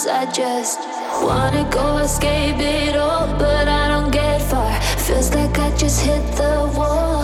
I just wanna go escape it all, but I don't get far. Feels like I just hit the wall.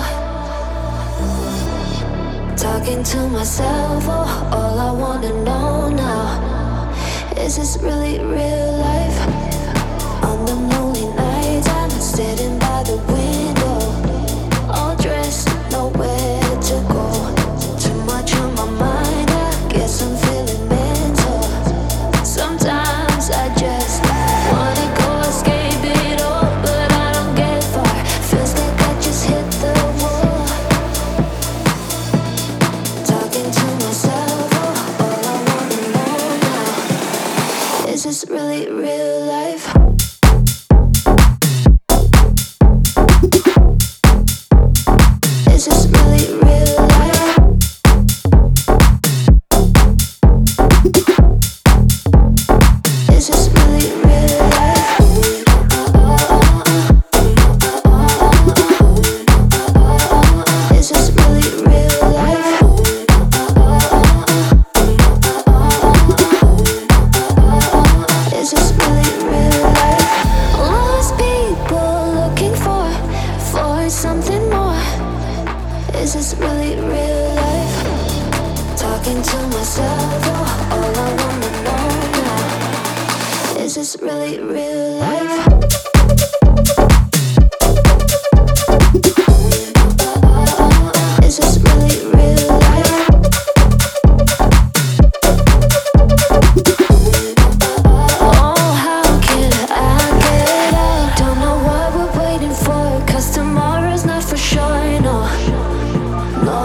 Talking to myself, oh, all I wanna know now is this really real life? On the lonely nights, I'm sitting by the window, all dressed, nowhere to go. Too much on my mind, I guess I'm feeling mental. Sometimes I just wanna go escape it all, but I don't get far. Feels like I just hit the wall. Talking to myself, oh, all I wanna know now is this really real life? Is this really real life? Is this really real life? Is this really real life? Is this really real life? Lost people looking for something more. Is this really real life? Talking to myself, oh, all I wanna know now is this really real life? Is this really real life? Oh, how can I get out? Don't know what we're waiting for, 'cause tomorrow's not for sure, no. No,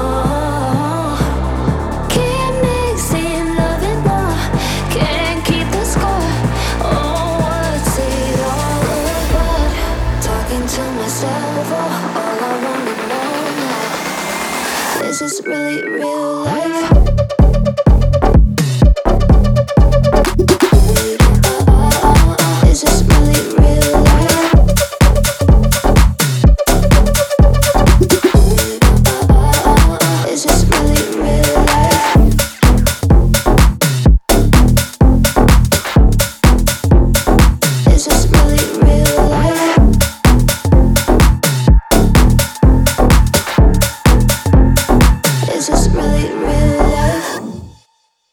keep mixing love and war, can't keep the score. Oh, what's it all about? Talking to myself, oh, all I wanna know now is this really real life?